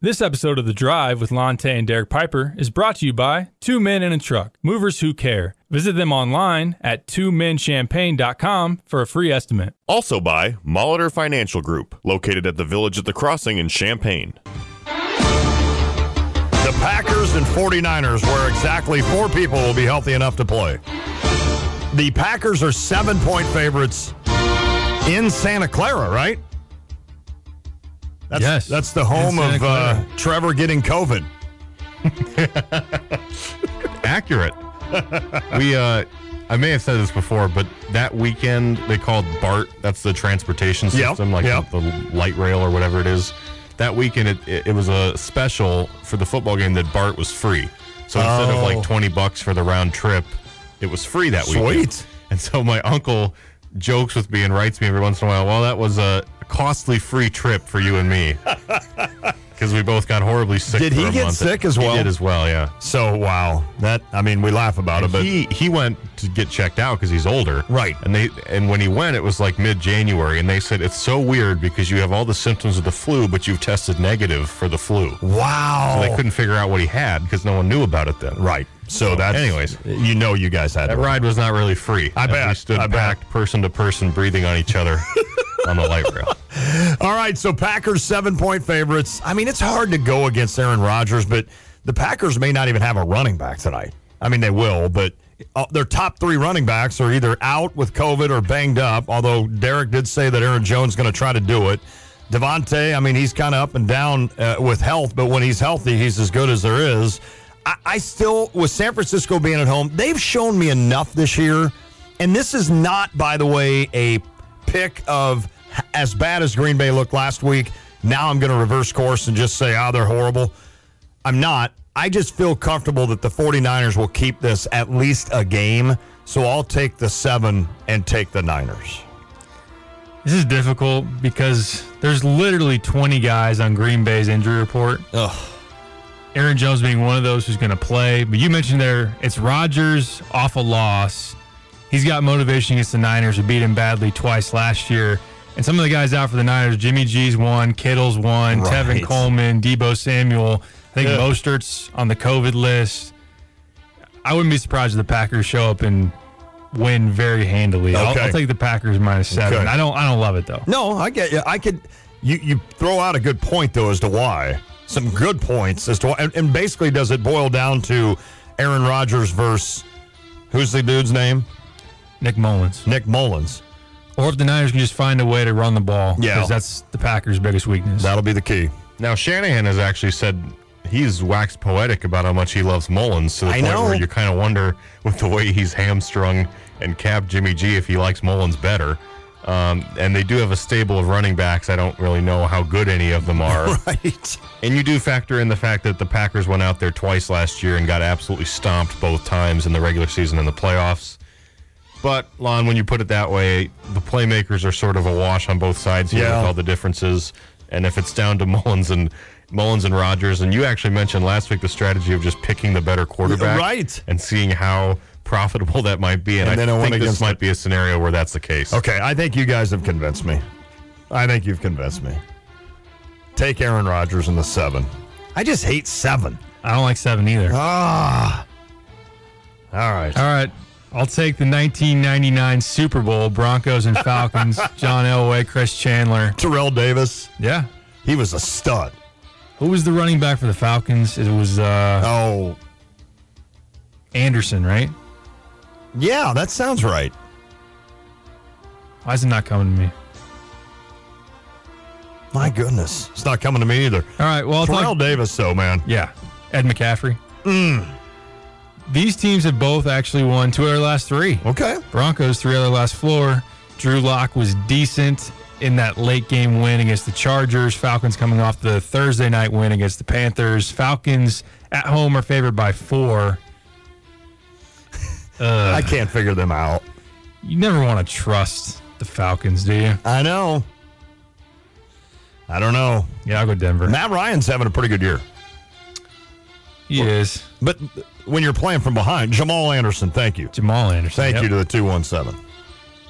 This episode of The Drive with Lonte and Derek Piper is brought to you by Two Men in a Truck, movers who care. Visit them online at twomenchampagne.com for a free estimate. Also by Molitor Financial Group, located at the Village at the Crossing in Champaign. The Packers and 49ers, where exactly 4 people will be healthy enough to play. The Packers are 7-point favorites in Santa Clara, right? Yes. That's the home of Trevor getting COVID. Accurate. I may have said this before, but that weekend they called BART. That's the transportation system, the light rail or whatever it is. That weekend it was a special for the football game that BART was free. So instead of like $20 for the round trip, it was free that weekend. Sweet. And so my uncle jokes with me and writes me every once in a while, well, that was a costly free trip for you and me. Because we both got horribly sick. Did he get sick as well? He did as well, yeah. So, wow. We laugh about it, but he went to get checked out because he's older. Right. And when he went, it was like mid-January, and they said, it's so weird because you have all the symptoms of the flu, but you've tested negative for the flu. Wow. So they couldn't figure out what he had because no one knew about it then. Right. So that's, anyways, you guys had that ride was not really free. I bet. We stood packed person to person, breathing on each other on the light rail. All right, so Packers 7-point favorites. I mean, it's hard to go against Aaron Rodgers, but the Packers may not even have a running back tonight. I mean, they will, but their top 3 running backs are either out with COVID or banged up, although Derek did say that Aaron Jones is going to try to do it. Devontae, I mean, he's kind of up and down with health, but when he's healthy, he's as good as there is. I still, with San Francisco being at home, they've shown me enough this year, and this is not, by the way, a pick of as bad as Green Bay looked last week. Now I'm going to reverse course and just say, they're horrible. I'm not. I just feel comfortable that the 49ers will keep this at least a game, so I'll take the 7 and take the Niners. This is difficult because there's literally 20 guys on Green Bay's injury report. Ugh. Aaron Jones being one of those who's going to play. But you mentioned there, it's Rodgers off a loss. He's got motivation against the Niners, who beat him badly twice last year. And some of the guys out for the Niners, Jimmy G's one, Kittle's one, right. Tevin Coleman, Deebo Samuel. I think Mostert's on the COVID list. I wouldn't be surprised if the Packers show up and win very handily. Okay. I'll take the Packers -7. Okay. I don't love it, though. No, I get you. You throw out a good point, though, as to why. Some good points as to why. And basically, does it boil down to Aaron Rodgers versus, who's the dude's name? Nick Mullins. Nick Mullins. Or if the Niners can just find a way to run the ball. Yeah. Because that's the Packers' biggest weakness. That'll be the key. Now, Shanahan has actually said he's waxed poetic about how much he loves Mullins to the point where you kind of wonder, with the way he's hamstrung and capped Jimmy G, if he likes Mullins better. And they do have a stable of running backs. I don't really know how good any of them are. Right. And you do factor in the fact that the Packers went out there twice last year and got absolutely stomped both times in the regular season and the playoffs. But, Lon, when you put it that way, the playmakers are sort of a wash on both sides here with all the differences. And if it's down to Mullins and Rodgers, and you actually mentioned last week the strategy of just picking the better quarterback. Right. And seeing how profitable that might be. And I think this might be a scenario where that's the case. Okay, I think you guys have convinced me. I think you've convinced me. Take Aaron Rodgers in the 7. I just hate 7. I don't like 7 either. All right. I'll take the 1999 Super Bowl, Broncos and Falcons, John Elway, Chris Chandler. Terrell Davis. Yeah. He was a stud. Who was the running back for the Falcons? It was Anderson, right? Yeah, that sounds right. Why is it not coming to me? My goodness. It's not coming to me either. All right, well, Terrell Davis, though, man. Yeah. Ed McCaffrey. These teams have both actually won 2 of their last 3. Okay. Broncos, 3 of their last 4. Drew Lock was decent in that late game win against the Chargers. Falcons coming off the Thursday night win against the Panthers. Falcons at home are favored by 4. I can't figure them out. You never want to trust the Falcons, do you? I know. I don't know. Yeah, I'll go Denver. Matt Ryan's having a pretty good year. He is. But when you're playing from behind, Jamal Anderson, thank you. Jamal Anderson. Thank you to the 217.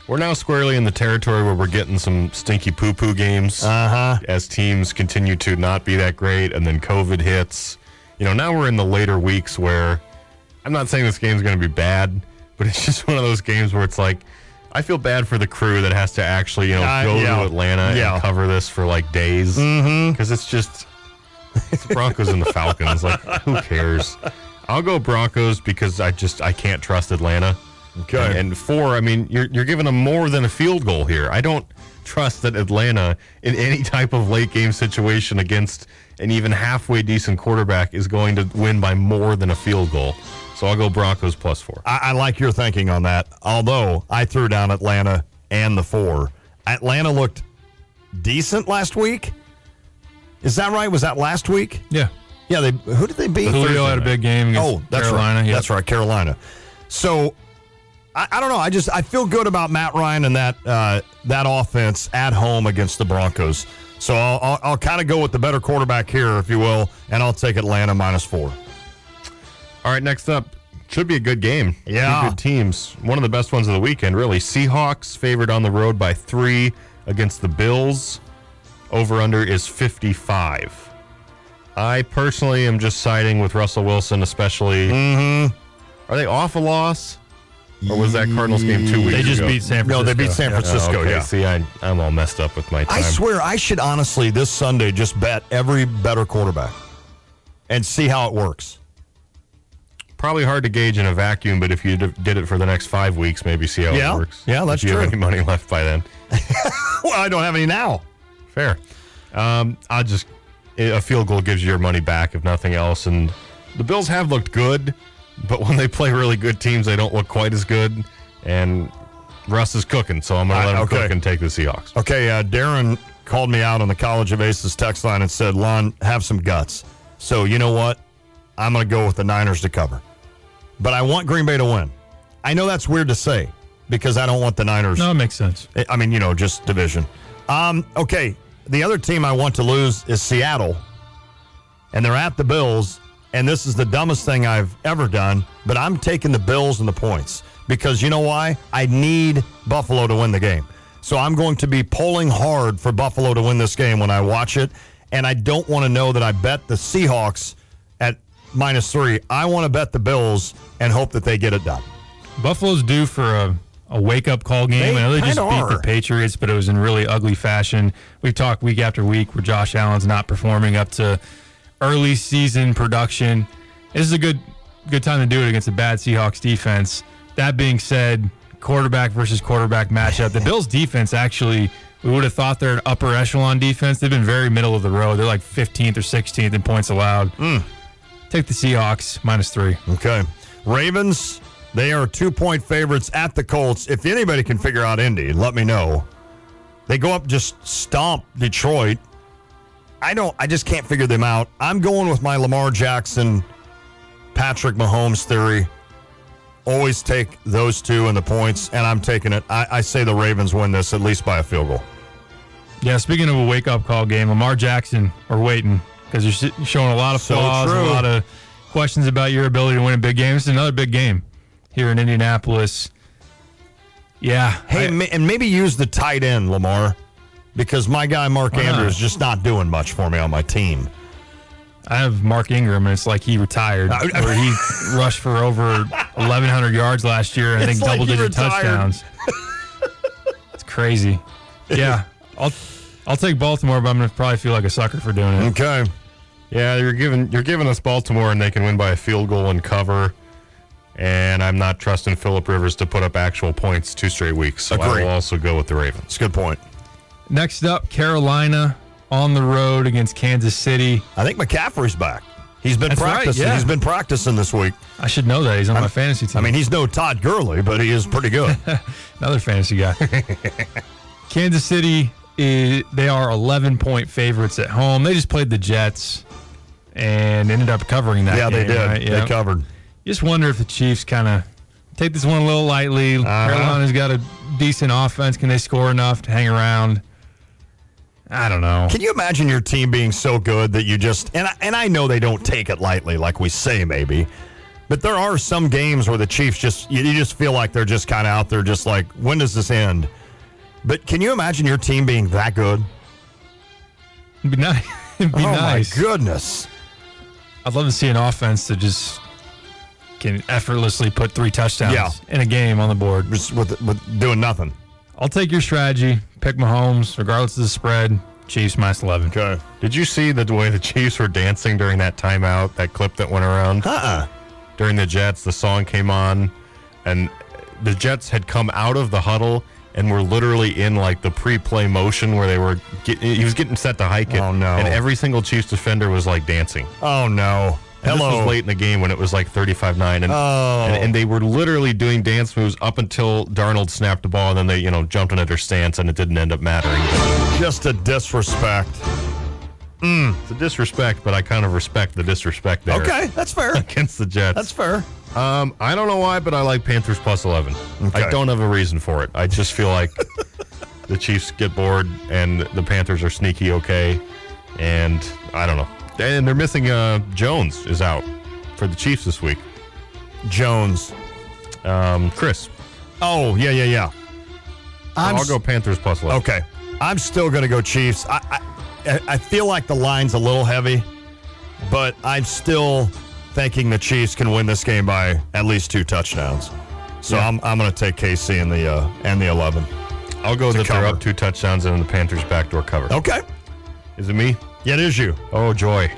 We're now squarely in the territory where we're getting some stinky poo-poo games as teams continue to not be that great, and then COVID hits. Now we're in the later weeks where I'm not saying this game's going to be bad, but it's just one of those games where it's like, I feel bad for the crew that has to actually, go to Atlanta and cover this for like days. Because it's just, it's the Broncos and the Falcons. Like, who cares? I'll go Broncos because I can't trust Atlanta. Okay. And 4, I mean, you're giving them more than a field goal here. I don't trust that Atlanta, in any type of late game situation against an even halfway decent quarterback, is going to win by more than a field goal. So I'll go Broncos +4. I like your thinking on that, although I threw down Atlanta and the 4. Atlanta looked decent last week. Is that right? Was that last week? Yeah. Yeah. Who did they beat? Julio had a big game against Carolina. Right. Yep. That's right, Carolina. So I don't know. I feel good about Matt Ryan and that offense at home against the Broncos. So I'll kind of go with the better quarterback here, if you will, and I'll take Atlanta -4. All right, next up, should be a good game. Yeah. Two good teams. One of the best ones of the weekend, really. Seahawks favored on the road by 3 against the Bills. Over-under is 55. I personally am just siding with Russell Wilson, especially. Are they off a loss? Or was that Cardinals game 2 weeks ago? They just beat San Francisco. No, they beat San Francisco, okay. yeah. See, I'm all messed up with my time. I swear I should honestly this Sunday just bet every better quarterback and see how it works. Probably hard to gauge in a vacuum, but if you did it for the next 5 weeks, maybe see how it works. Yeah, that's if you true. have any money left by then. Well, I don't have any now. Fair. A field goal gives you your money back, if nothing else. And the Bills have looked good, but when they play really good teams, they don't look quite as good. And Russ is cooking, so I'm going to let him cook and take the Seahawks. Okay, Darren called me out on the College of Aces text line and said, Lon, have some guts. So you know what? I'm going to go with the Niners to cover. But I want Green Bay to win. I know that's weird to say because I don't want the Niners. No, it makes sense. I mean, just division. Okay, the other team I want to lose is Seattle. And they're at the Bills. And this is the dumbest thing I've ever done, but I'm taking the Bills and the points because you know why? I need Buffalo to win the game. So I'm going to be pulling hard for Buffalo to win this game when I watch it, and I don't want to know that I bet the Seahawks at -3. I want to bet the Bills and hope that they get it done. Buffalo's due for a wake-up call game. I know they just beat the Patriots, but it was in really ugly fashion. We've talked week after week where Josh Allen's not performing up to early season production. This is a good time to do it against a bad Seahawks defense. That being said, quarterback versus quarterback matchup. The Bills defense actually, we would have thought they're an upper echelon defense. They've been very middle of the road. They're like 15th or 16th in points allowed. Take the Seahawks -3. Okay. Ravens, they are 2-point favorites at the Colts. If anybody can figure out Indy, let me know. They go up, just stomp Detroit. I just can't figure them out. I'm going with my Lamar Jackson, Patrick Mahomes theory. Always take those two and the points, and I'm taking it. I say the Ravens win this at least by a field goal. Yeah, speaking of a wake-up call game, Lamar Jackson, we're waiting because you're showing a lot of flaws, a lot of questions about your ability to win a big game. This is another big game here in Indianapolis. Yeah. Hey, and maybe use the tight end, Lamar. Because my guy, Mark Andrews, is just not doing much for me on my team. I have Mark Ingram, and it's like he retired. Or he rushed for over 1,100 yards last year, and I think double-digit touchdowns. It's crazy. Yeah, I'll take Baltimore, but I'm going to probably feel like a sucker for doing it. Okay. Yeah, you're giving us Baltimore, and they can win by a field goal and cover. And I'm not trusting Phillip Rivers to put up actual points 2 straight weeks. So I will also go with the Ravens. That's a good point. Next up, Carolina on the road against Kansas City. I think McCaffrey's back. He's been practicing. Right, yeah. He's been practicing this week. I should know that. He's on my fantasy team. I mean, he's no Todd Gurley, but he is pretty good. Another fantasy guy. Kansas City, they are 11-point favorites at home. They just played the Jets and ended up covering that game. Yeah, they did. Right? They covered. You just wonder if the Chiefs kind of take this one a little lightly. Carolina's got a decent offense. Can they score enough to hang around? I don't know. Can you imagine your team being so good that you just and I know they don't take it lightly like we say maybe, But there are some games where the Chiefs you just feel like they're just kind of out there, just like, when does this end? But can you imagine your team being that good? It'd be nice. It'd be nice. My goodness. I'd love to see an offense that just can effortlessly put 3 touchdowns in a game on the board. Just with doing nothing. I'll take your strategy. Pick Mahomes, regardless of the spread. Chiefs -11. Okay. Did you see the way the Chiefs were dancing during that timeout, that clip that went around? During the Jets, the song came on, and the Jets had come out of the huddle and were literally in like the pre-play motion where he was getting set to hike it. Oh, no. And every single Chiefs defender was like dancing. Oh, no. And this was late in the game when it was like 35-9. And they were literally doing dance moves up until Darnold snapped the ball, and then they, jumped into their stance, and it didn't end up mattering. Just a disrespect. It's a disrespect, but I kind of respect the disrespect there. Okay, that's fair. Against the Jets. That's fair. I don't know why, but I like Panthers +11. Okay. I don't have a reason for it. I just feel like the Chiefs get bored and the Panthers are sneaky okay. And I don't know. And they're missing Jones is out for the Chiefs this week. Jones. Chris. Oh, yeah. I'll go Panthers +11. Okay. I'm still going to go Chiefs. I feel like the line's a little heavy, but I'm still thinking the Chiefs can win this game by at least 2 touchdowns. So yeah. I'm going to take KC and the 11. I'll go that they're up 2 touchdowns and the Panthers backdoor cover. Okay. Is it me? Yeah, it is you. Oh, joy.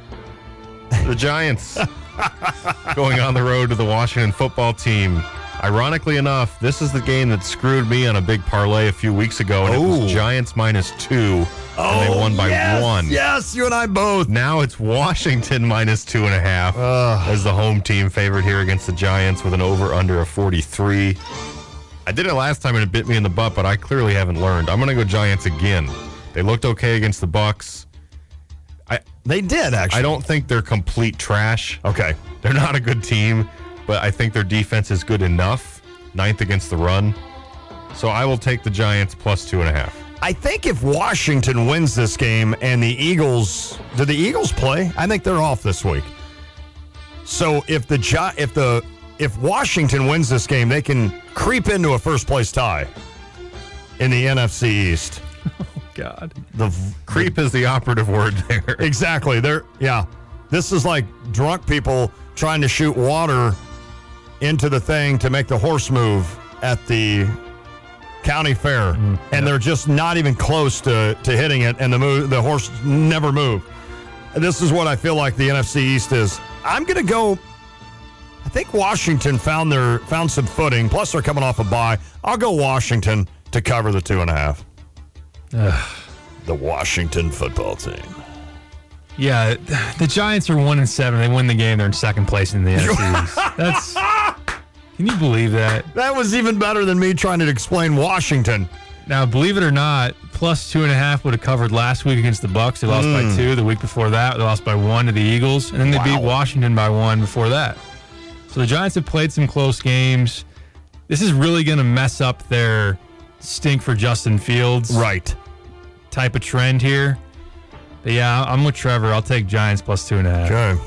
The Giants going on the road to the Washington football team. Ironically enough, this is the game that screwed me on a big parlay a few weeks ago, and it was Giants -2, and they won by 1. Yes, you and I both. Now it's Washington -2.5 as the home team favorite here against the Giants with an over-under of 43. I did it last time, and it bit me in the butt, but I clearly haven't learned. I'm going to go Giants again. They looked okay against the Bucs. They did, actually. I don't think they're complete trash. Okay. They're not a good team, but I think their defense is good enough. 9th against the run. So I will take the Giants +2.5. I think if Washington wins this game and the Eagles, do the Eagles play? I think they're off this week. So if Washington wins this game, they can creep into a first-place tie in the NFC East. God. The creep is the operative word there. Exactly. This is like drunk people trying to shoot water into the thing to make the horse move at the county fair, and they're just not even close to hitting it, and the horse never moved. This is what I feel like the NFC East is. I'm going to go. I think Washington found some footing. Plus, they're coming off a bye. I'll go Washington to cover the 2.5. The Washington football team. Yeah, the Giants are 1-7. They win the game. They're in second place in the NFC East. Can you believe that? That was even better than me trying to explain Washington. Now, believe it or not, +2.5 would have covered last week against the Bucs. They lost by 2. The week before that, they lost by 1 to the Eagles, and then they beat Washington by 1 before that. So the Giants have played some close games. This is really going to mess up their stink for Justin Fields type of trend here. But yeah, I'm with Trevor. I'll take Giants +2.5. Okay.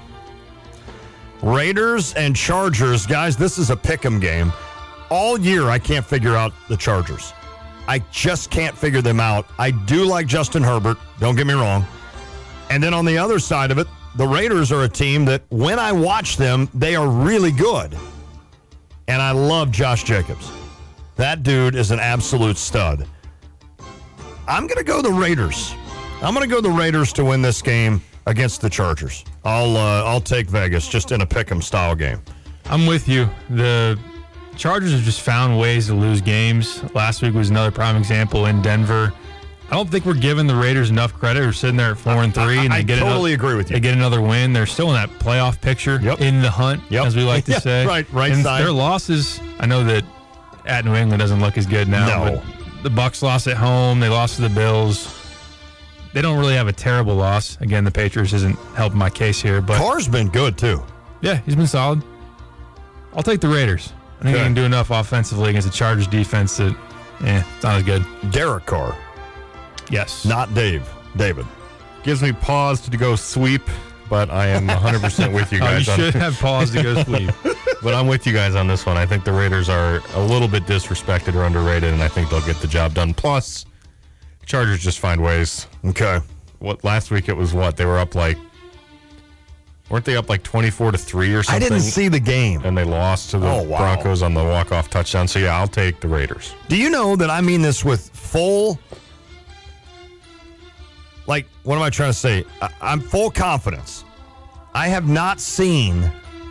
Raiders and Chargers. Guys, this is a pick'em game. All year, I can't figure out the Chargers. I just can't figure them out. I do like Justin Herbert. Don't get me wrong. And then on the other side of it, the Raiders are a team that when I watch them, they are really good. And I love Josh Jacobs. That dude is an absolute stud. I'm going to go the Raiders. I'm going to go the Raiders to win this game against the Chargers. I'll take Vegas just in a pick'em style game. I'm with you. The Chargers have just found ways to lose games. Last week was another prime example in Denver. I don't think we're giving the Raiders enough credit. We're sitting there at 4-3, and I totally agree with you. They get another win. They're still in that playoff picture, in the hunt, as we like to say. Right and side. Their losses, I know that at New England doesn't look as good now. No. But the Bucs lost at home. They lost to the Bills. They don't really have a terrible loss. Again, the Patriots isn't helping my case here. But Carr's been good, too. Yeah, he's been solid. I'll take the Raiders. I think they can do enough offensively against the Chargers defense that, it's not as good. Derek Carr. Yes. Not David. Gives me pause to go sweep but I am 100% with you Oh, you guys. should have paused to go sleep. But I'm with you guys on this one. I think the Raiders are a little bit disrespected or underrated, and I think they'll get the job done. Plus, Chargers just find ways. Okay. Last week it was what? They were up weren't they up 24-3 or something? I didn't see the game. And they lost to the wow. Broncos on the walk-off touchdown. So, yeah, I'll take the Raiders. Do you know that I mean this with full, what am I trying to say? I'm full confidence. I have seen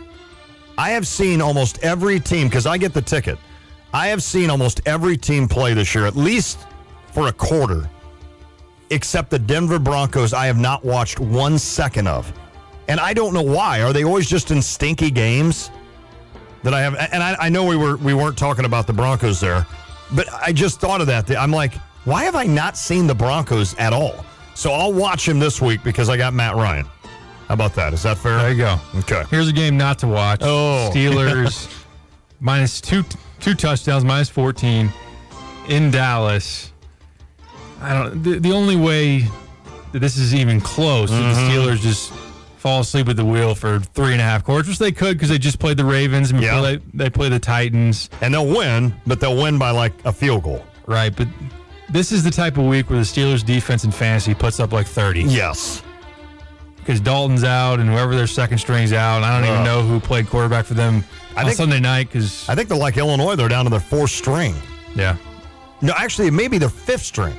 almost every team, because I get the ticket. I have seen almost every team play this year, at least for a quarter, except the Denver Broncos I have not watched 1 second of. And I don't know why. Are they always just in stinky games that I have? And I know we weren't talking about the Broncos there, but I just thought of that. I'm like, why have I not seen the Broncos at all? So I'll watch him this week because I got Matt Ryan. How about that? Is that fair? There you go. Okay. Here's a game not to watch. Oh. Steelers minus two touchdowns, minus 14 in Dallas. I don't. The only way that this is even close is the Steelers just fall asleep at the wheel for 3.5 quarters, which they could because they just played the Ravens and before they play the Titans. And they'll win, but they'll win by a field goal. Right, but this is the type of week where the Steelers defense in fantasy puts up 30. Yes. Because Dalton's out and whoever their second string's out. I don't even know who played quarterback for them on Sunday night. Because I think they're like Illinois. They're down to their 4th string. Yeah. No, actually, maybe their 5th string.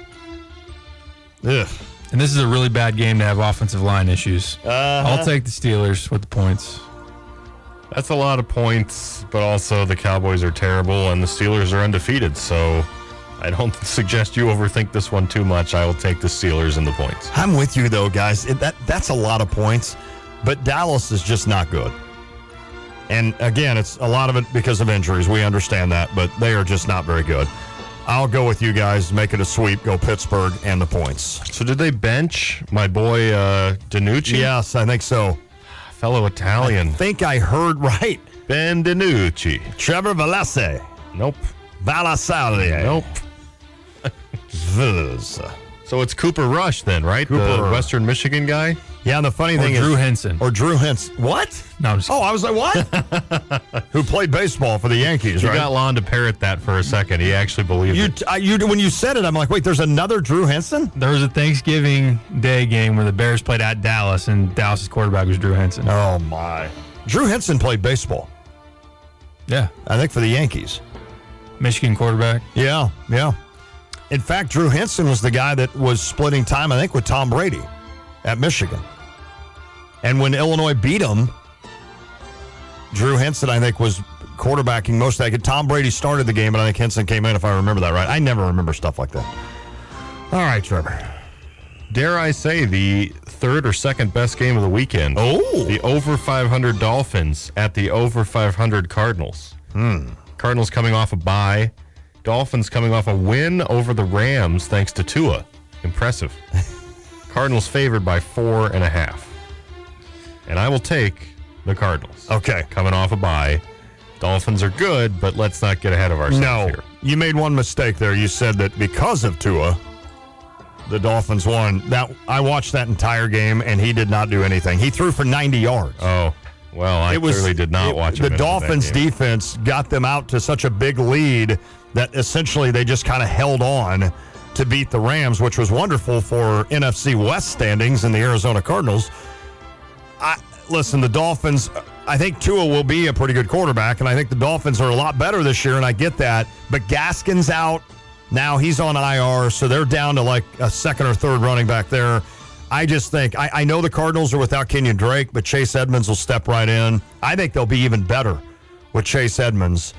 Ugh. And this is a really bad game to have offensive line issues. I'll take the Steelers with the points. That's a lot of points, but also the Cowboys are terrible and the Steelers are undefeated. So I don't suggest you overthink this one too much. I will take the Steelers and the points. I'm with you, though, guys. That's a lot of points, but Dallas is just not good. And, again, it's a lot of it because of injuries. We understand that, but they are just not very good. I'll go with you guys. Make it a sweep. Go Pittsburgh and the points. So did they bench my boy DiNucci? Yes, I think so. Fellow Italian. I think I heard right. Ben DiNucci. Trevor Valese. Nope. Valasalia. Nope. Viz. So it's Cooper Rush then, right? Cooper. The Western Michigan guy? Yeah, and the funny Or thing Drew is... Henson. Or Drew Henson. What? No, I'm just Oh, I was like, what? Who played baseball for the Yankees, You right? got Lon to parrot that for a second. He actually believed it. When you said it, I'm like, wait, there's another Drew Henson? There was a Thanksgiving Day game where the Bears played at Dallas, and Dallas's quarterback was Drew Henson. Oh, my. Drew Henson played baseball, Yeah. I think, for the Yankees. Michigan quarterback. Yeah. In fact, Drew Henson was the guy that was splitting time, I think, with Tom Brady at Michigan. And when Illinois beat him, Drew Henson, I think, was quarterbacking most of that. Tom Brady started the game, but I think Henson came in, if I remember that right. I never remember stuff like that. All right, Trevor. Dare I say the third or second best game of the weekend? Oh. The over 500 Dolphins at the over 500 Cardinals. Cardinals coming off a bye. Dolphins coming off a win over the Rams thanks to Tua. Impressive. Cardinals favored by 4.5. And I will take the Cardinals. Okay. Coming off a bye. Dolphins are good, but let's not get ahead of ourselves here. You made one mistake there. You said that because of Tua, the Dolphins won. I watched that entire game, and he did not do anything. He threw for 90 yards. Oh, well, I clearly did not watch The Dolphins' defense got them out to such a big lead that essentially they just kind of held on to beat the Rams, which was wonderful for NFC West standings and the Arizona Cardinals. Listen, the Dolphins, I think Tua will be a pretty good quarterback, and I think the Dolphins are a lot better this year, and I get that. But Gaskin's out. Now he's on IR, so they're down to a second or third running back there. I just think, I know the Cardinals are without Kenyon Drake, but Chase Edmonds will step right in. I think they'll be even better with Chase Edmonds.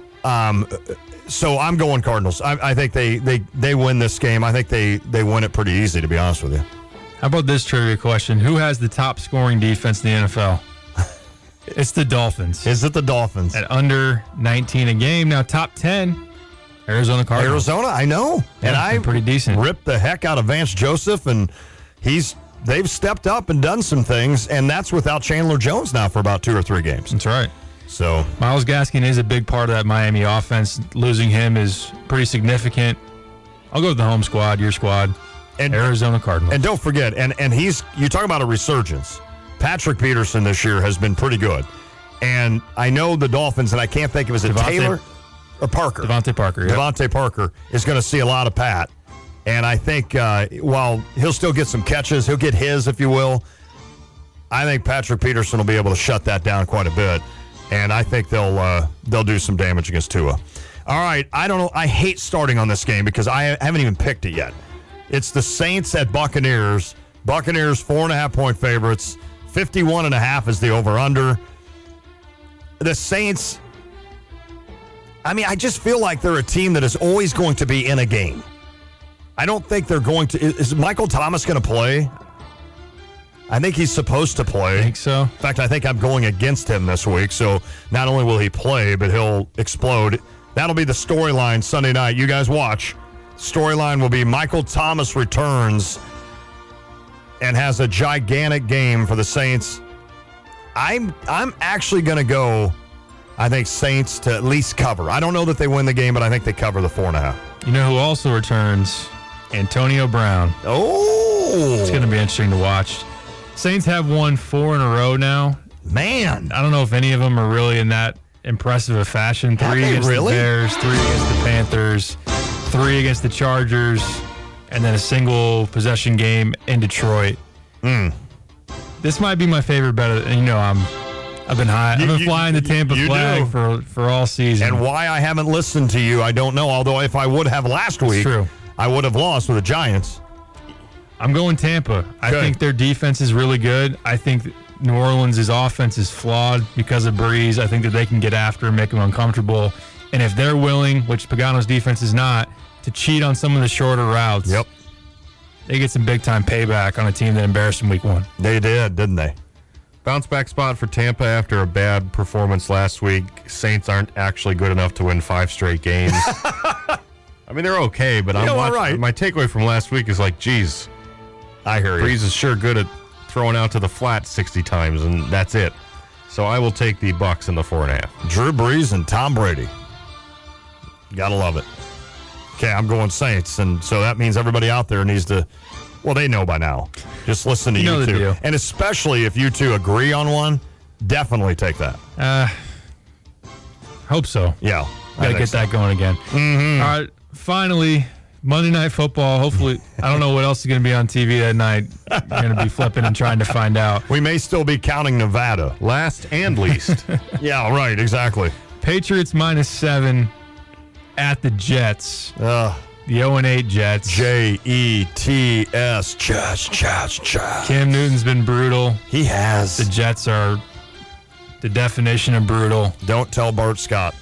So I'm going Cardinals. I think they win this game. I think they win it pretty easy, to be honest with you. How about this trivia question? Who has the top scoring defense in the NFL? It's the Dolphins. Is it the Dolphins? At under 19 a game. Now, top 10, Arizona Cardinals. Arizona, I know. And Yeah, they're pretty decent. Ripped the heck out of Vance Joseph, and they've stepped up and done some things, and that's without Chandler Jones now for about 2 or 3 games. That's right. So Myles Gaskin is a big part of that Miami offense. Losing him is pretty significant. I'll go with the home squad, your squad, and Arizona Cardinals. And don't forget, and you talk about a resurgence. Patrick Peterson this year has been pretty good. And I know the Dolphins, and I can't think of, is it Taylor or Parker? Devontae Parker, yeah. Devontae Parker is going to see a lot of Pat. And I think while he'll still get some catches, he'll get his, if you will, I think Patrick Peterson will be able to shut that down quite a bit. And I think they'll do some damage against Tua. All right, I don't know. I hate starting on this game because I haven't even picked it yet. It's the Saints at Buccaneers. Buccaneers 4.5-point favorites. 51.5 is the over-under. The Saints, I mean, I just feel like they're a team that is always going to be in a game. I don't think they're going to. Is Michael Thomas going to play? I think he's supposed to play. I think so. In fact, I think I'm going against him this week. So not only will he play, but he'll explode. That'll be the storyline Sunday night. You guys watch. Storyline will be Michael Thomas returns and has a gigantic game for the Saints. I'm actually going to go, I think, Saints to at least cover. I don't know that they win the game, but I think they cover the 4.5. You know who also returns? Antonio Brown. Oh. It's going to be interesting to watch. Saints have won 4 in a row now. Man. I don't know if any of them are really in that impressive a fashion. 3 against the Bears, 3 against the Panthers, 3 against the Chargers, and then a single possession game in Detroit. This might be my favorite bet. You know, I've been high. I've been flying the Tampa flag for all season. And why I haven't listened to you, I don't know. Although if I would have last week, I would have lost with the Giants. I'm going Tampa. I think their defense is really good. I think New Orleans' offense is flawed because of Breeze. I think that they can get after and make them uncomfortable. And if they're willing, which Pagano's defense is not, to cheat on some of the shorter routes, they get some big-time payback on a team that embarrassed them week 1. They did, didn't they? Bounce back spot for Tampa after a bad performance last week. Saints aren't actually good enough to win 5 straight games. I mean, they're okay, but my takeaway from last week is like, geez, I hear you. Breeze is sure good at throwing out to the flat 60 times, and that's it. So I will take the Bucs in the 4.5. Drew Brees and Tom Brady. Gotta love it. Okay, I'm going Saints, and so that means everybody out there needs to, well, they know by now. Just listen to you two. And especially if you two agree on one, definitely take that. Hope so. Yeah. Got to get that going again. Mm-hmm. All right, finally, Monday Night Football. Hopefully, I don't know what else is going to be on TV that night. You're going to be flipping and trying to find out. We may still be counting Nevada. Last and least. Yeah, right, exactly. Patriots -7 at the Jets. The 0-8 Jets. Jets. Jets. Cam Newton's been brutal. He has. The Jets are the definition of brutal. Don't tell Bart Scott.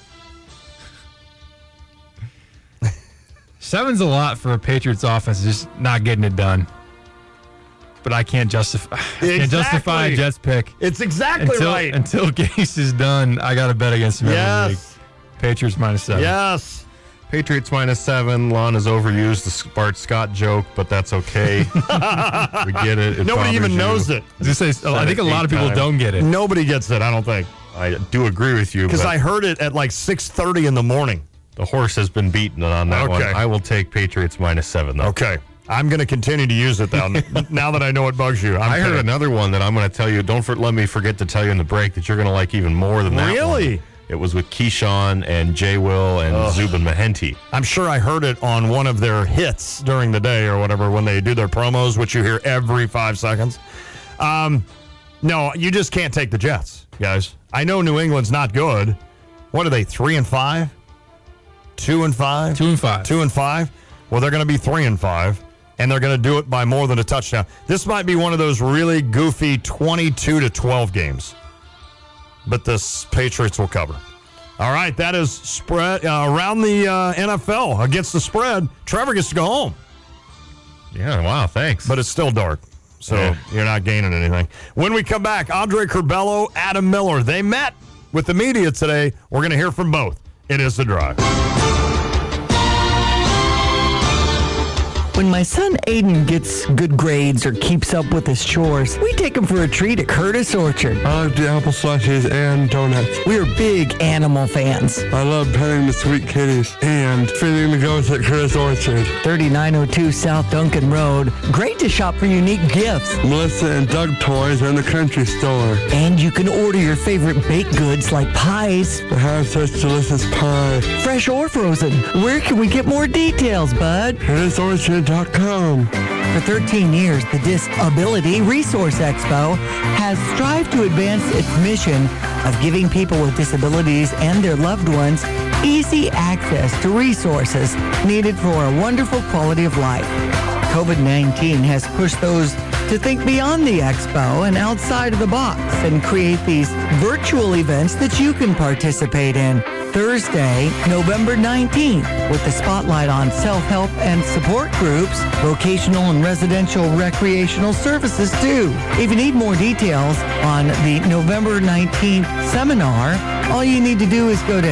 7's a lot for a Patriots offense, just not getting it done. But I can't justify a Jets pick. It's exactly right. Until Gase is done, I got to bet against him every week. Patriots -7. Yes. Patriots -7. Lon has overused the Bart Scott joke, but that's okay. We get it. Nobody even knows it. I think a lot of people don't get it. Nobody gets it, I don't think. I do agree with you. Because I heard it at like 6:30 in the morning. The horse has been beaten on that one. I will take Patriots -7, though. Okay. I'm going to continue to use it now that I know it bugs you. I heard another one that I'm going to tell you. Let me forget to tell you in the break that you're going to like even more than that one. Really? It was with Keyshawn and Jay Will and Zubin Mehenti. I'm sure I heard it on one of their hits during the day or whatever when they do their promos, which you hear every 5 seconds. No, you just can't take the Jets, guys. I know New England's not good. What are they, 3-5? 2-5? 2-5. 2-5? Well, they're going to be 3-5, and they're going to do it by more than a touchdown. This might be one of those really goofy 22-12 games, but the Patriots will cover. All right, that is spread around the NFL against the spread. Trevor gets to go home. Yeah, wow, thanks. But it's still dark, so you're not gaining anything. When we come back, Andre Curbelo, Adam Miller, they met with the media today. We're going to hear from both. It is The Drive. When my son Aiden gets good grades or keeps up with his chores, we take him for a treat at Curtis Orchard. I like the apple slushies and donuts. We're big animal fans. I love petting the sweet kitties and feeding the goats at Curtis Orchard. 3902 South Duncan Road. Great to shop for unique gifts. Melissa and Doug toys are in the country store. And you can order your favorite baked goods like pies. I have such delicious pie. Fresh or frozen. Where can we get more details, bud? CurtisOrchard.com. For 13 years, the Disability Resource Expo has strived to advance its mission of giving people with disabilities and their loved ones easy access to resources needed for a wonderful quality of life. COVID-19 has pushed those to think beyond the expo and outside of the box and create these virtual events that you can participate in. Thursday, November 19th, with the spotlight on self-help and support groups, vocational and residential recreational services too. If you need more details on the November 19th seminar, all you need to do is go to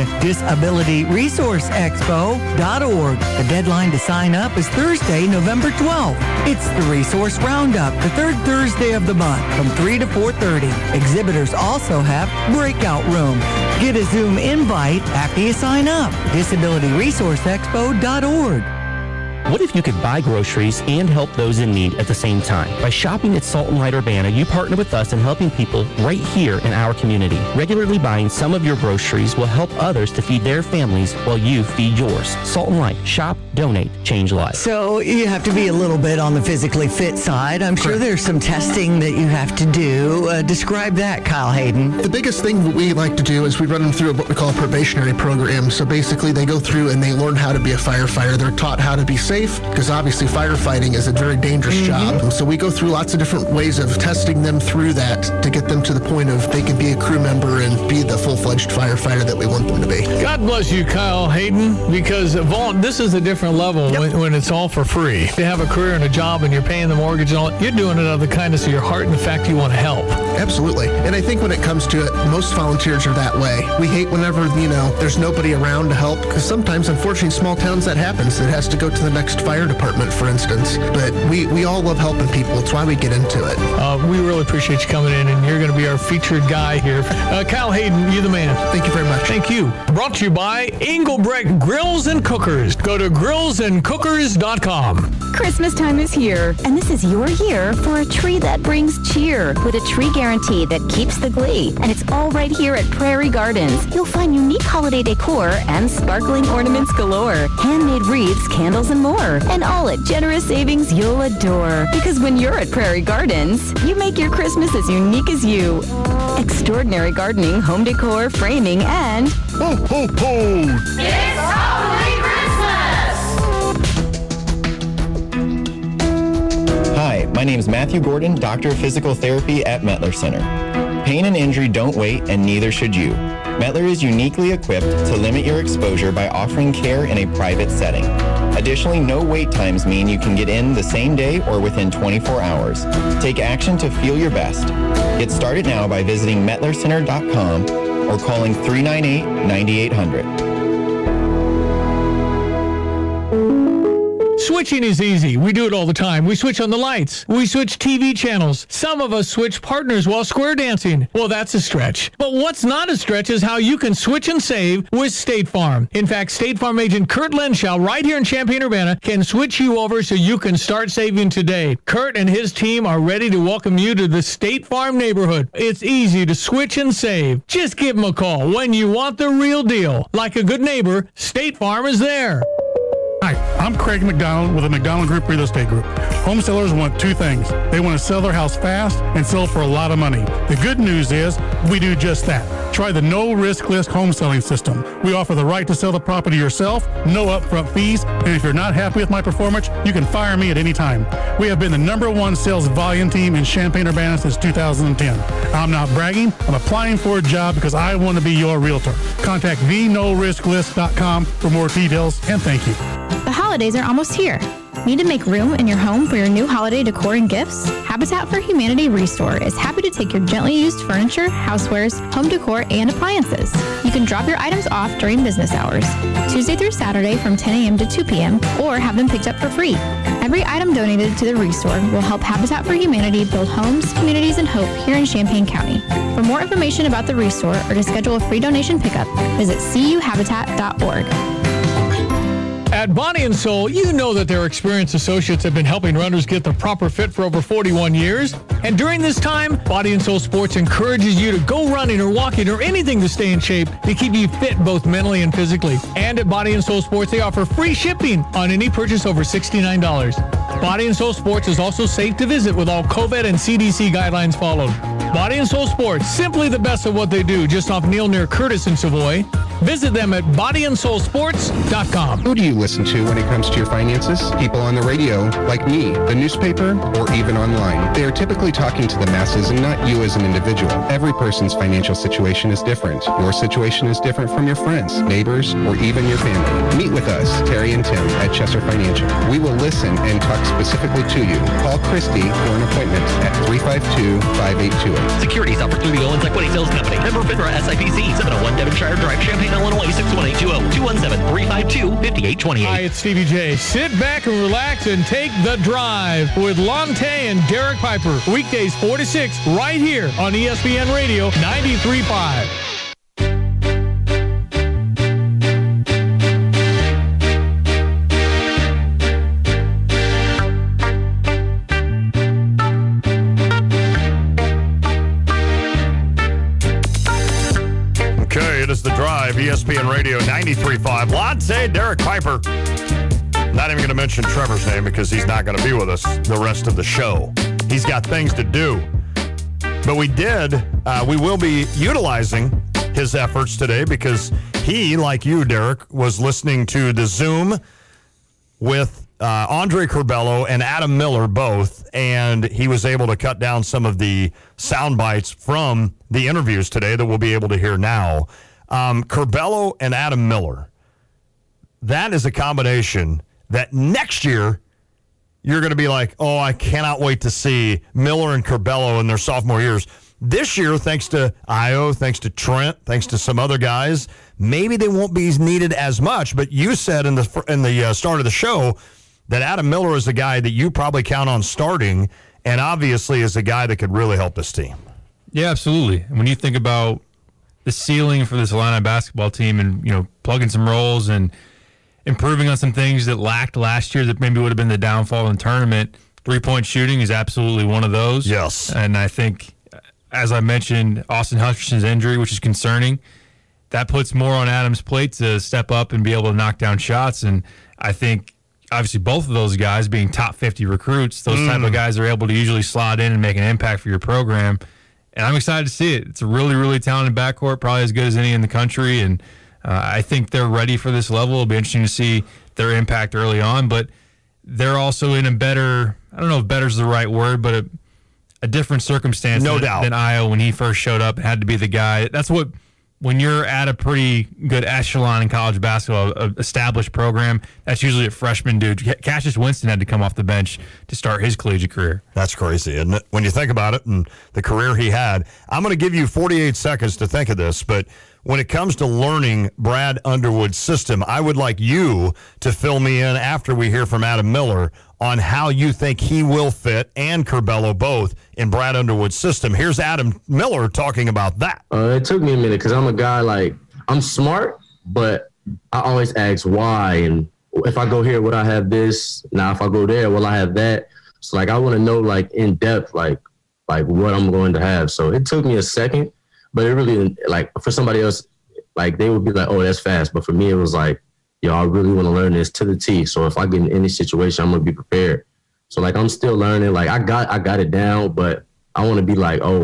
disabilityresourceexpo.org. The deadline to sign up is Thursday, November 12th. It's the Resource Roundup, the third Thursday of the month from 3 to 4:30. Exhibitors also have breakout rooms. Get a Zoom invite after you sign up. disabilityresourceexpo.org. What if you could buy groceries and help those in need at the same time? By shopping at Salt and Light Urbana, you partner with us in helping people right here in our community. Regularly buying some of your groceries will help others to feed their families while you feed yours. Salt and Light. Shop, donate, change lives. So you have to be a little bit on the physically fit side. I'm sure there's some testing that you have to do. Describe that, Kyle Hayden. The biggest thing that we like to do is we run them through what we call a probationary program. So basically they go through and they learn how to be a firefighter. They're taught how to be safe, because obviously firefighting is a very dangerous job. So we go through lots of different ways of testing them through that to get them to the point of they can be a crew member and be the full-fledged firefighter that we want them to be. God bless you, Kyle Hayden, because this is a different level when it's all for free. To have a career and a job and you're paying the mortgage and all, you're doing it out of the kindness of your heart and the fact you want to help. Absolutely. And I think when it comes to it, most volunteers are that way. We hate whenever, there's nobody around to help, because sometimes, unfortunately, in small towns that happens. It has to go to the next fire department, for instance. But we all love helping people. It's why we get into it. We really appreciate you coming in, and you're going to be our featured guy here. Kyle Hayden, you the man. Thank you very much. Thank you. Brought to you by Engelbrecht Grills and Cookers. Go to grillsandcookers.com. Christmas time is here, and this is your year for a tree that brings cheer with a tree guarantee that keeps the glee. And it's all right here at Prairie Gardens. You'll find unique holiday decor and sparkling ornaments galore, handmade wreaths, candles, and more. And all at generous savings you'll adore. Because when you're at Prairie Gardens, you make your Christmas as unique as you. Extraordinary gardening, home decor, framing, and... Ho, ho, ho! It's totally Christmas! Hi, my name is Matthew Gordon, Doctor of Physical Therapy at Mettler Center. Pain and injury don't wait, and neither should you. Mettler is uniquely equipped to limit your exposure by offering care in a private setting. Additionally, no wait times mean you can get in the same day or within 24 hours. Take action to feel your best. Get started now by visiting MettlerCenter.com or calling 398-9800. Switching is easy. We do it all the time. We switch on the lights. We switch TV channels. Some of us switch partners while square dancing. Well, that's a stretch. But what's not a stretch is how you can switch and save with State Farm. In fact, State Farm agent Kurt Lenschow right here in Champaign-Urbana can switch you over so you can start saving today. Kurt and his team are ready to welcome you to the State Farm neighborhood. It's easy to switch and save. Just give them a call when you want the real deal. Like a good neighbor, State Farm is there. Hi, I'm Craig McDonald with the McDonald Group Real Estate Group. Home sellers want two things. They want to sell their house fast and sell for a lot of money. The good news is we do just that. Try the no-risk list home selling system. We offer the right to sell the property yourself, no upfront fees, and if you're not happy with my performance, you can fire me at any time. We have been the #1 sales volume team in Champaign-Urbana since 2010. I'm not bragging. I'm applying for a job because I want to be your realtor. Contact thenorisklist.com for more details, and thank you. The holidays are almost here. Need to make room in your home for your new holiday decor and gifts? Habitat for Humanity Restore is happy to take your gently used furniture, housewares, home decor, and appliances. You can drop your items off during business hours, Tuesday through Saturday from 10 a.m. to 2 p.m., or have them picked up for free. Every item donated to the Restore will help Habitat for Humanity build homes, communities, and hope here in Champaign County. For more information about the Restore or to schedule a free donation pickup, visit cuhabitat.org. At Body & Soul, you know that their experienced associates have been helping runners get the proper fit for over 41 years. And during this time, Body & Soul Sports encourages you to go running or walking or anything to stay in shape to keep you fit both mentally and physically. And at Body & Soul Sports, they offer free shipping on any purchase over $69. Body & Soul Sports is also safe to visit with all COVID and CDC guidelines followed. Body & Soul Sports, simply the best of what they do, just off Neil near Curtis and Savoy. Visit them at bodyandsoulsports.com. Who do you listen to when it comes to your finances? People on the radio, like me, the newspaper, or even online. They are typically talking to the masses and not you as an individual. Every person's financial situation is different. Your situation is different from your friends, neighbors, or even your family. Meet with us, Terry and Tim, at Chesser Financial. We will listen and talk specifically to you. Call Christy for an appointment at 352-5828. Securities offered through the Owens Equity Sales Company. Member FINRA SIPC. 701 Devonshire Drive, Champaign, Illinois, 61820 217-352-5828. Hi, it's Stevie J. Sit back and relax and take the drive with Lonte and Derek Piper. Weekdays 4 to 6 right here on ESPN Radio 93.5. It is The Drive, ESPN Radio 93.5. Lonte, Derek Piper. Not even going to mention Trevor's name because he's not going to be with us the rest of the show. He's got things to do. But we will be utilizing his efforts today because he, like you, Derek, was listening to the Zoom with Andre Curbelo and Adam Miller both, and he was able to cut down some of the sound bites from the interviews today that we'll be able to hear now. Curbelo and Adam Miller, that is a combination that next year you're going to be like, oh, I cannot wait to see Miller and Curbelo in their sophomore years. This year, thanks to Io, thanks to Trent, thanks to some other guys, maybe they won't be needed as much. But you said in the start of the show that Adam Miller is a guy that you probably count on starting, and obviously is a guy that could really help this team. Yeah, absolutely. And when you think about the ceiling for this Illini basketball team and, plugging some roles and improving on some things that lacked last year that maybe would have been the downfall in the tournament, three-point shooting is absolutely one of those. Yes. And I think, as I mentioned, Austin Hutchinson's injury, which is concerning, that puts more on Adam's plate to step up and be able to knock down shots. And I think, obviously, both of those guys being top 50 recruits, those type of guys are able to usually slot in and make an impact for your program. And I'm excited to see it. It's a really, really talented backcourt, probably as good as any in the country. And I think they're ready for this level. It'll be interesting to see their impact early on. But they're also in a better, I don't know if better is the right word, but a different circumstance than Io when he first showed up and had to be the guy. That's what, when you're at a pretty good echelon in college basketball, an established program, that's usually a freshman dude. Cassius Winston had to come off the bench to start his collegiate career. That's crazy, isn't it? When you think about it and the career he had. I'm going to give you 48 seconds to think of this, but when it comes to learning Brad Underwood's system, I would like you to fill me in after we hear from Adam Miller on how you think he will fit, and Curbelo both, in Brad Underwood's system. Here's Adam Miller talking about that. It took me a minute because I'm a guy, I'm smart, but I always ask why. And if I go here, would I have this? Now, if I go there, will I have that? So, I want to know, in depth, what I'm going to have. So it took me a second, but it really, for somebody else, they would be like, oh, that's fast. But for me, it was I really want to learn this to the T. So if I get in any situation, I'm going to be prepared. So, I'm still learning. I got it down, but I want to be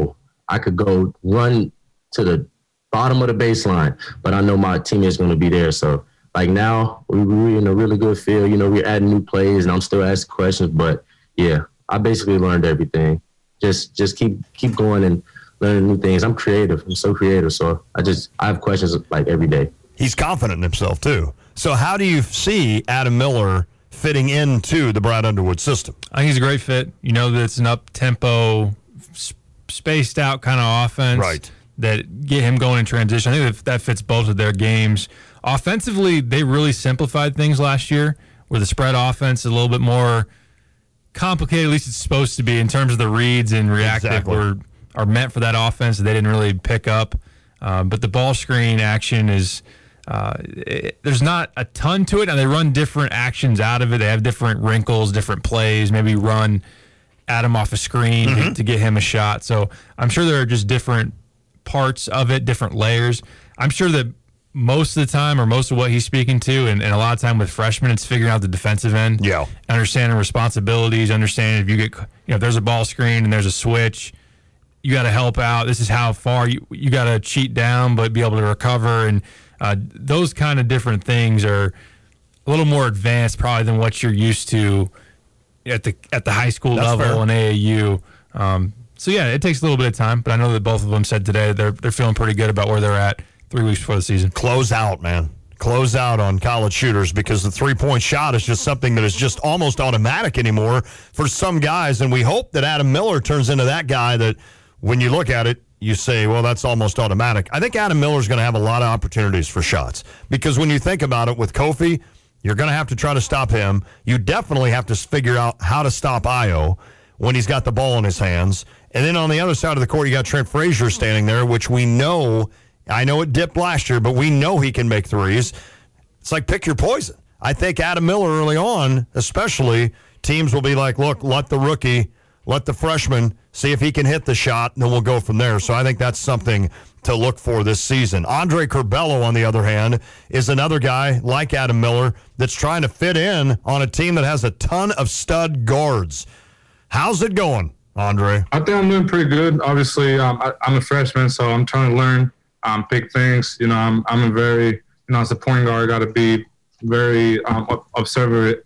I could go run to the bottom of the baseline, but I know my teammate's going to be there. So, now we're in a really good field. We're adding new plays, and I'm still asking questions. But, yeah, I basically learned everything. Just keep going and learning new things. I'm creative. I'm so creative. So, I have questions, every day. He's confident in himself, too. So how do you see Adam Miller fitting into the Brad Underwood system. I think he's a great fit. You know that it's an up-tempo, spaced out kind of offense. Right. That get him going in transition. I think that fits both of their games. Offensively, they really simplified things last year, where the spread offense is a little bit more complicated, at least it's supposed to be, in terms of the reads and reactive are meant for that offense that they didn't really pick up. But the ball screen action is there's not a ton to it, and they run different actions out of it. They have different wrinkles, different plays, maybe run Adam off a screen to get him a shot. So I'm sure there are just different parts of it, different layers. I'm sure that most of the time, or most of what he's speaking to, and a lot of time with freshmen, it's figuring out the defensive end. Yeah. Understanding responsibilities, understanding if you get, if there's a ball screen and there's a switch, you got to help out. This is how far you got to cheat down, but be able to recover. And those kind of different things are a little more advanced probably than what you're used to at the high school level and AAU. So yeah, it takes a little bit of time, but I know that both of them said today they're feeling pretty good about where they're at 3 weeks before the season. Close out, man. Close out on college shooters, because the three-point shot is just something that is just almost automatic anymore for some guys, and we hope that Adam Miller turns into that guy that when you look at it, you say, well, that's almost automatic. I think Adam Miller's going to have a lot of opportunities for shots, because when you think about it with Kofi, you're going to have to try to stop him. You definitely have to figure out how to stop Ayo when he's got the ball in his hands. And then on the other side of the court, you got Trent Frazier standing there, which we know, I know it dipped last year, but we know he can make threes. It's like pick your poison. I think Adam Miller early on, especially, teams will be like, look, let the rookie, let the freshman see if he can hit the shot, and then we'll go from there. So I think that's something to look for this season. Andre Curbelo, on the other hand, is another guy like Adam Miller that's trying to fit in on a team that has a ton of stud guards. How's it going, Andre? I think I'm doing pretty good. Obviously, I'm a freshman, so I'm trying to learn big things. I'm a very, as a point guard, I got to be very observative.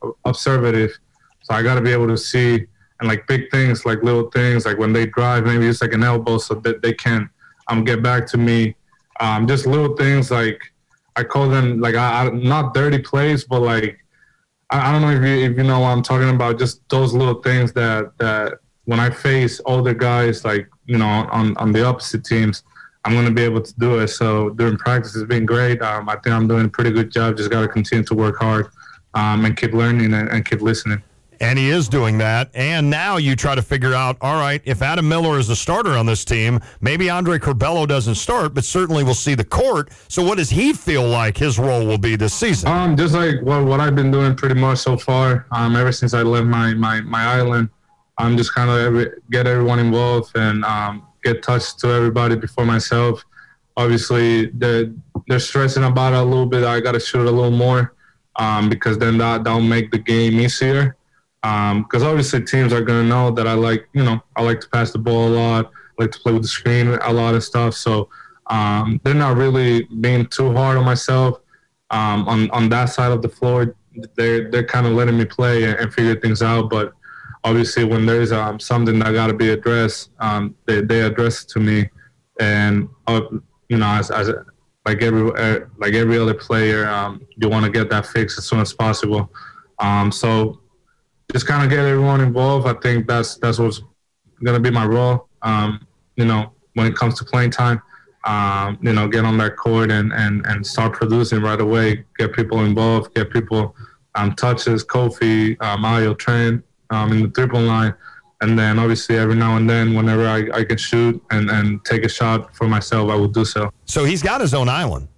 So I got to be able to see and like big things, like little things, like when they drive, maybe it's like an elbow so that they can get back to me. Just little things, like I call them like not dirty plays, but like I don't know if you know what I'm talking about. Just those little things that when I face older guys, like on the opposite teams, I'm going to be able to do it. So during practice, it's been great. I think I'm doing a pretty good job. Just got to continue to work hard and keep learning and keep listening. And he is doing that. And now you try to figure out, all right, if Adam Miller is the starter on this team, maybe Andre Curbelo doesn't start, but certainly we'll see the court. So what does he feel like his role will be this season? Just like what I've been doing pretty much so far, ever since I left my island. I'm just kind of get everyone involved and get touched to everybody before myself. Obviously, they're stressing about it a little bit. I got to shoot a little more because then that'll make the game easier. Because obviously teams are going to know that I like to pass the ball a lot, I like to play with the screen a lot and stuff. So they're not really being too hard on myself on that side of the floor. They're kind of letting me play and figure things out. But obviously when there's something that got to be addressed, they address it to me. And, as like every other player, you want to get that fixed as soon as possible. So just kind of get everyone involved. I think that's what's going to be my role, when it comes to playing time, get on that court and start producing right away, get people involved, get people touches, Kofi, Ayo, Trent in the three-point line. And then obviously every now and then whenever I can shoot and take a shot for myself, I will do so. So he's got his own island.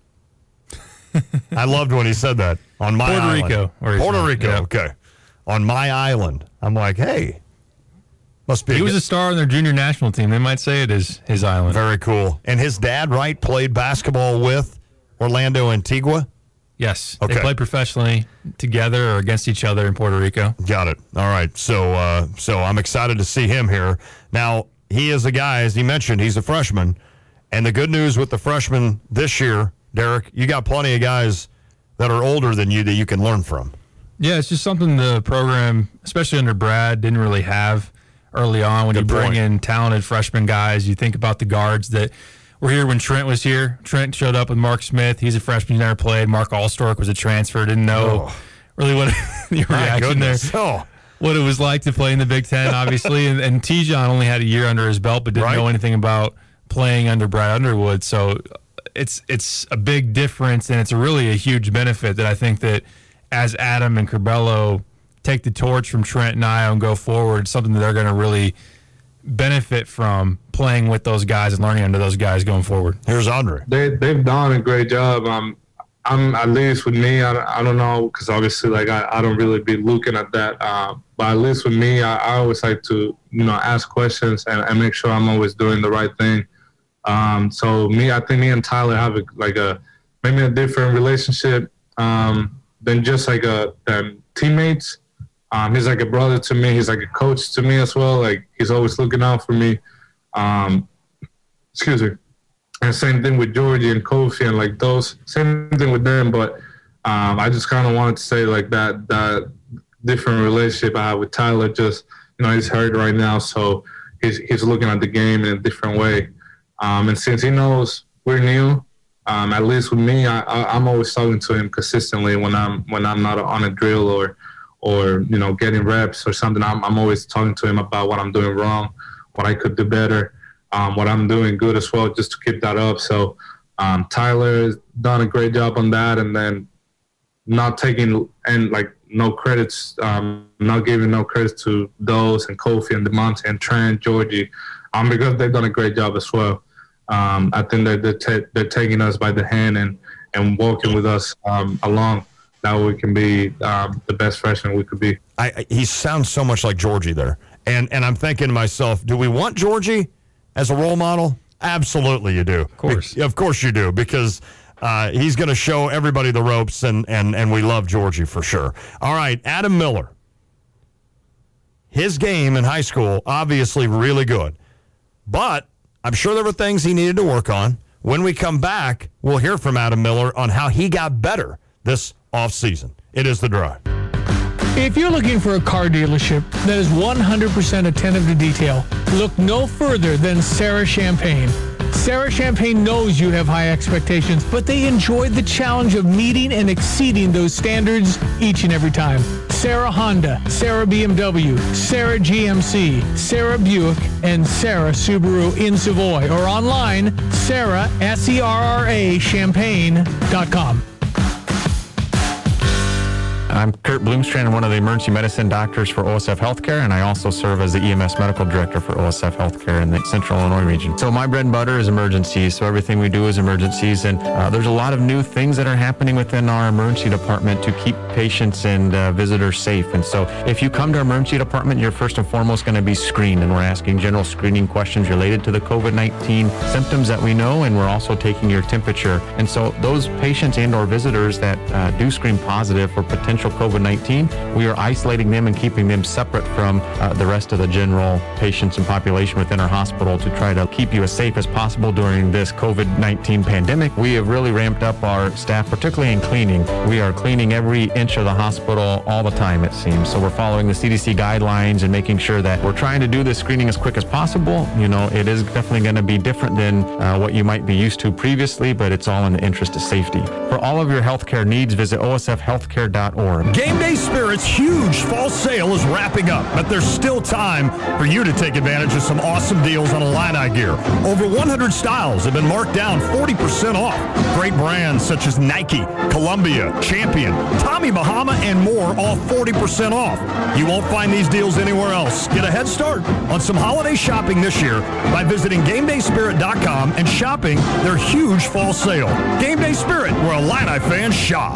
I loved when he said that. On my island. Puerto Rico, yeah. Okay. On my island. I'm like, hey, must be. He was a star on their junior national team. They might say it is his island. Very cool. And his dad, right, played basketball with Orlando Antigua? Yes. Okay. They played professionally together or against each other in Puerto Rico. Got it. All right. So I'm excited to see him here. Now, he is a guy, as he mentioned, he's a freshman. And the good news with the freshmen this year, Derek, you got plenty of guys that are older than you that you can learn from. Yeah, it's just something the program, especially under Brad, didn't really have early on. When you bring in talented freshman guys, you think about the guards that were here when Trent was here. Trent showed up with Mark Smith. He's a freshman, he never played. Mark Allstork was a transfer, didn't know really what your reaction there. Oh. What it was like to play in the Big Ten, obviously. and Tijon only had a year under his belt, but didn't know anything about playing under Brad Underwood. So it's a big difference, and it's really a huge benefit that I think that as Adam and Curbelo take the torch from Trent and Ayo and go forward, something that they're going to really benefit from playing with those guys and learning under those guys going forward. Here's Andre. They've done a great job. I'm at least with me, I don't know, because obviously like I don't really be looking at that. But at least with me, I always like to, ask questions and make sure I'm always doing the right thing. So I think me and Tyler have maybe a different relationship than just than teammates. He's like a brother to me. He's like a coach to me as well. Like he's always looking out for me. Excuse me. And same thing with Georgie and Kofi and like those. Same thing with them. But I just kind of wanted to say like that different relationship I have with Tyler. Just he's hurt right now, so he's looking at the game in a different way. And since he knows we're new, at least with me, I'm always talking to him consistently when I'm not on a drill or getting reps or something. I'm always talking to him about what I'm doing wrong, what I could do better, what I'm doing good as well, just to keep that up. So Tyler has done a great job on that, and then not taking no credits, not giving no credits to those and Kofi and DeMonte and Trent, Georgie, because they've done a great job as well. I think they're taking us by the hand and walking with us along. That we can be the best freshman we could be. He sounds so much like Georgie there. And I'm thinking to myself, do we want Georgie as a role model? Absolutely you do. Of course. Of course you do, because he's going to show everybody the ropes, and we love Georgie for sure. All right, Adam Miller. His game in high school, obviously really good. But I'm sure there were things he needed to work on. When we come back, we'll hear from Adam Miller on how he got better this offseason. It is The Drive. If you're looking for a car dealership that is 100% attentive to detail, look no further than Sarah Champagne. Sarah Champagne knows you have high expectations, but they enjoy the challenge of meeting and exceeding those standards each and every time. Sarah Honda, Sarah BMW, Sarah GMC, Sarah Buick, and Sarah Subaru in Savoy, or online, Sarah, SERRA, Champagne.com. I'm Kurt Bloomstrand. I'm one of the emergency medicine doctors for OSF Healthcare, and I also serve as the EMS medical director for OSF Healthcare in the Central Illinois region. So my bread and butter is emergencies, so everything we do is emergencies, and there's a lot of new things that are happening within our emergency department to keep patients and visitors safe. And so if you come to our emergency department, you're first and foremost going to be screened, and we're asking general screening questions related to the COVID-19 symptoms that we know, and we're also taking your temperature. And so those patients and or visitors that do screen positive for potential COVID-19, we are isolating them and keeping them separate from the rest of the general patients and population within our hospital to try to keep you as safe as possible during this COVID-19 pandemic. We have really ramped up our staff, particularly in cleaning. We are cleaning every inch of the hospital all the time, it seems. So we're following the CDC guidelines and making sure that we're trying to do this screening as quick as possible. It is definitely going to be different than what you might be used to previously, but it's all in the interest of safety. For all of your healthcare needs, visit osfhealthcare.org. Game Day Spirit's huge fall sale is wrapping up, but there's still time for you to take advantage of some awesome deals on Illini gear. Over 100 styles have been marked down 40% off. Great brands such as Nike, Columbia, Champion, Tommy Bahama, and more, all 40% off. You won't find these deals anywhere else. Get a head start on some holiday shopping this year by visiting GameDaySpirit.com and shopping their huge fall sale. Game Day Spirit, where Illini fans shop.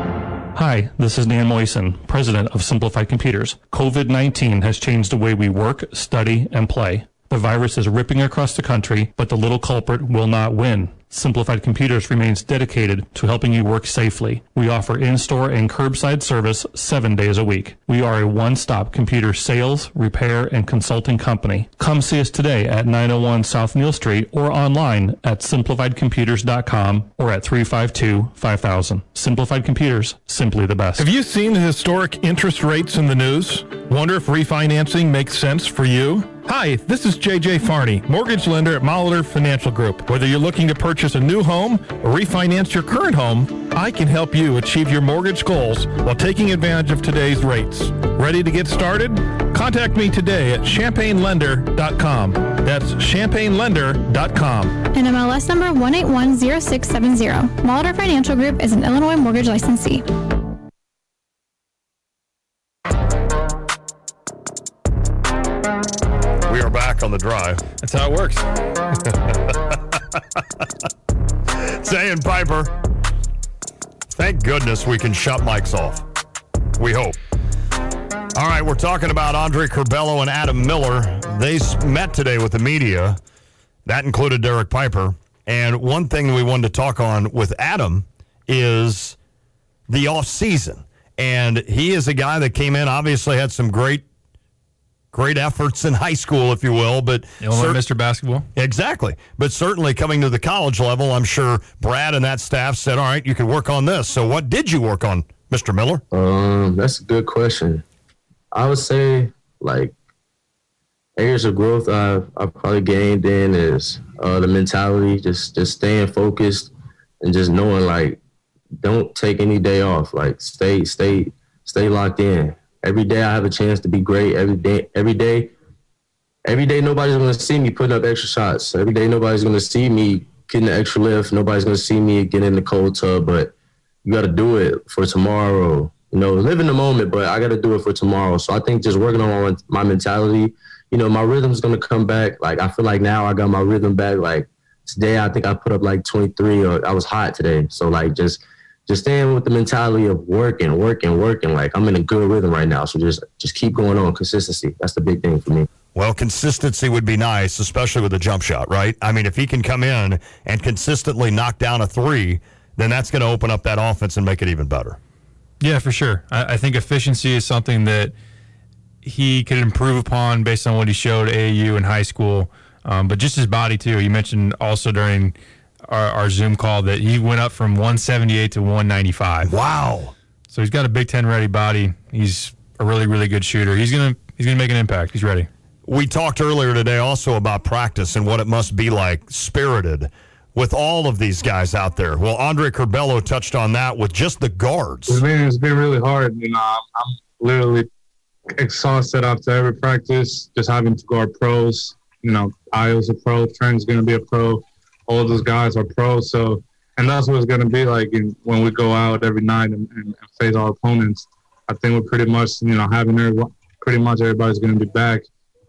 Hi, this is Dan Moyson, president of Simplified Computers. COVID-19 has changed the way we work, study, and play. The virus is ripping across the country, but the little culprit will not win. Simplified Computers remains dedicated to helping you work safely. We offer in-store and curbside service 7 days a week. We are a one-stop computer sales, repair, and consulting company. Come see us today at 901 South Neal Street or online at simplifiedcomputers.com or at 352-5000. Simplified Computers, simply the best. Have you seen the historic interest rates in the news? Wonder if refinancing makes sense for you? Hi, this is JJ Farney, mortgage lender at Molitor Financial Group. Whether you're looking to purchase a new home or refinance your current home, I can help you achieve your mortgage goals while taking advantage of today's rates. Ready to get started? Contact me today at champagnelender.com. That's champagnelender.com. And MLS number 1810670. Molitor Financial Group is an Illinois mortgage licensee. We are back on the drive. That's how it works. Zay and Piper. Thank goodness we can shut mics off. We hope. All right, we're talking about Andre Curbelo and Adam Miller. They met today with the media. That included Derek Piper. And one thing that we wanted to talk on with Adam is the offseason. And he is a guy that came in, obviously had some great efforts in high school, if you will. But Illinois Mr. Basketball. Exactly. But certainly coming to the college level, I'm sure Brad and that staff said, all right, you can work on this. So what did you work on, Mr. Miller? That's a good question. I would say, like, areas of growth I've probably gained in is the mentality, just staying focused and just knowing, like, don't take any day off. Like, stay locked in. Every day I have a chance to be great. Every day nobody's going to see me putting up extra shots. Every day nobody's going to see me getting the extra lift. Nobody's going to see me get in the cold tub. But you got to do it for tomorrow. You know, live in the moment, but I got to do it for tomorrow. So I think just working on my mentality, you know, my rhythm's going to come back. Like, I feel like now I got my rhythm back. Like, today I think I put up like 23, or I was hot today. So, like, just staying with the mentality of working. Like, I'm in a good rhythm right now. So just keep going on. Consistency. That's the big thing for me. Well, consistency would be nice, especially with a jump shot, right? I mean, if he can come in and consistently knock down a three, then that's going to open up that offense and make it even better. Yeah, for sure. I think efficiency is something that he could improve upon based on what he showed at AAU in high school. But just his body, too. You mentioned also during our Zoom call that he went up from 178 to 195. Wow. So he's got a Big Ten ready body. He's a really, really good shooter. He's gonna make an impact. He's ready. We talked earlier today also about practice and what it must be like, spirited, with all of these guys out there. Well, Andre Curbelo touched on that with just the guards. It's been really hard. You know, I'm literally exhausted after every practice, just having to guard pros. You know, Io's a pro, Trent's going to be a pro. All those guys are pros. So, and that's what it's going to be like when we go out every night and face our opponents. I think we're pretty much, you know, pretty much everybody's going to be back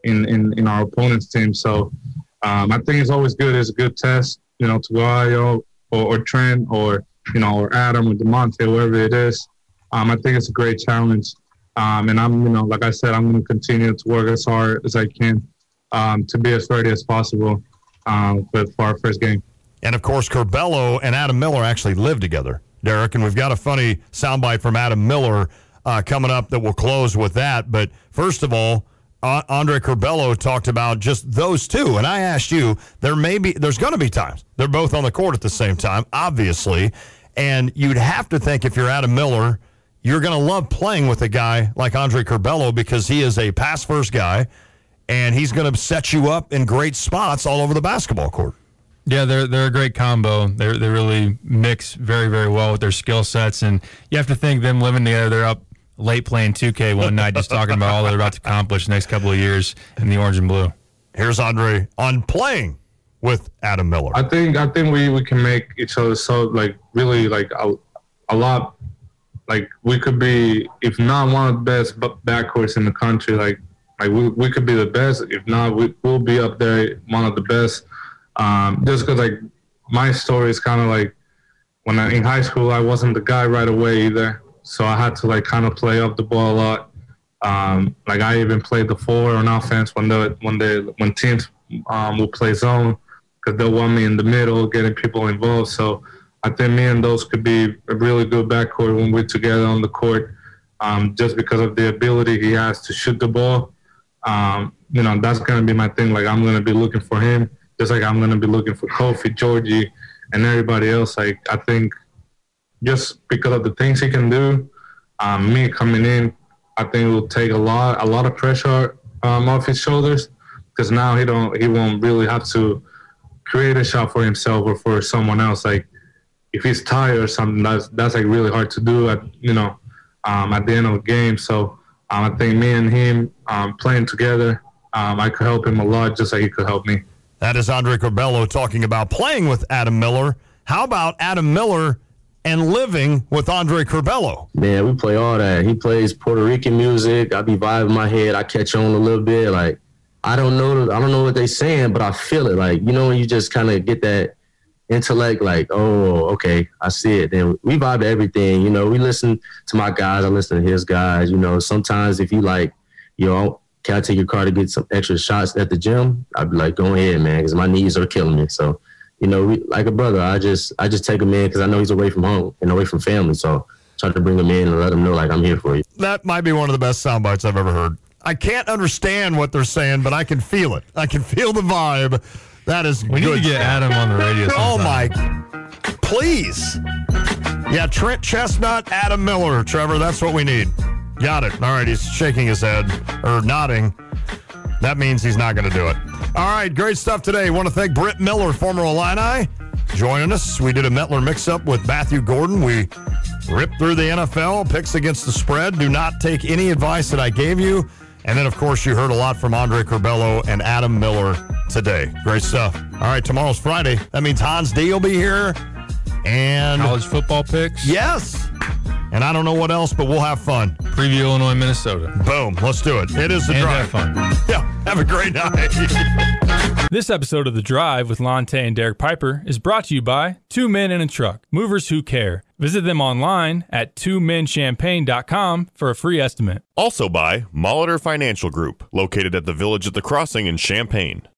in our opponent's team. So I think it's always good. It's a good test, you know, to go Io or Trent or, you know, or Adam or DeMonte, whoever it is. I think it's a great challenge. And I'm, you know, like I said, I'm going to continue to work as hard as I can to be as ready as possible for our first game. And, of course, Curbelo and Adam Miller actually live together, Derek. And we've got a funny soundbite from Adam Miller coming up that will close with that. But, first of all, Andre Curbelo talked about just those two. And I asked you, there's going to be times they're both on the court at the same time, obviously. And you'd have to think if you're Adam Miller, you're going to love playing with a guy like Andre Curbelo because he is a pass-first guy, and he's going to set you up in great spots all over the basketball court. Yeah, they're a great combo. They really mix very, very well with their skill sets. And you have to think them living together, they're up late playing 2K one night just talking about all they're about to accomplish the next couple of years in the orange and blue. Here's Andre on playing with Adam Miller. I think we can make each other so, like, really, like, a lot. Like, we could be, if not one of the best backcourts in the country, like we could be the best. If not, we'll be up there, one of the best. Just because, like, my story is kind of like when in high school, I wasn't the guy right away either. So I had to, like, kind of play up the ball a lot. Like, I even played the four on offense when teams will play zone because they'll want me in the middle, getting people involved. So I think me and those could be a really good backcourt when we're together on the court, just because of the ability he has to shoot the ball. You know, that's going to be my thing. Like, I'm going to be looking for him, just like I'm going to be looking for Kofi, Georgie, and everybody else. Like, I think just because of the things he can do, me coming in, I think it will take a lot of pressure off his shoulders. because now he won't really have to create a shot for himself or for someone else. Like if he's tired or something, that's like really hard to do at the end of the game. So I think me and him playing together, I could help him a lot, just like he could help me. That is Andre Curbelo talking about playing with Adam Miller. How about Adam Miller and living with Andre Curbelo? Man, we play all that. He plays Puerto Rican music. I be vibing my head. I catch on a little bit. Like I don't know what they saying, but I feel it. Like, when you just kind of get that intellect, like, oh, okay, I see it. Then we vibe to everything. We listen to my guys. I listen to his guys. Sometimes if you like, can I take your car to get some extra shots at the gym? I'd be like, go ahead, man, because my knees are killing me. So, like a brother, I just take him in because I know he's away from home and away from family. So try to bring him in and let him know, like, I'm here for you. That might be one of the best sound bites I've ever heard. I can't understand what they're saying, but I can feel it. I can feel the vibe. That is We good need to get stuff. Adam on the radio sometime. Oh, my. Please. Yeah, Trent Chestnut, Adam Miller. Trevor, that's what we need. Got it. All right, he's shaking his head, or nodding. That means he's not going to do it. All right, great stuff today. Want to thank Britt Miller, former Illini, joining us. We did a Mettler mix-up with Matthew Gordon. We ripped through the NFL, picks against the spread. Do not take any advice that I gave you. And then, of course, you heard a lot from Andre Curbelo and Adam Miller today. Great stuff. All right, tomorrow's Friday. That means Hans D will be here. And college football picks. Yes. And I don't know what else, but we'll have fun. Preview Illinois, Minnesota. Boom. Let's do it. It is The And Drive. have fun. Yeah. Have a great night. This episode of The Drive with Lonte and Derek Piper is brought to you by Two Men in a Truck, movers who care. Visit them online at twomenchampagne.com for a free estimate. Also by Molitor Financial Group, located at the Village at the Crossing in Champaign.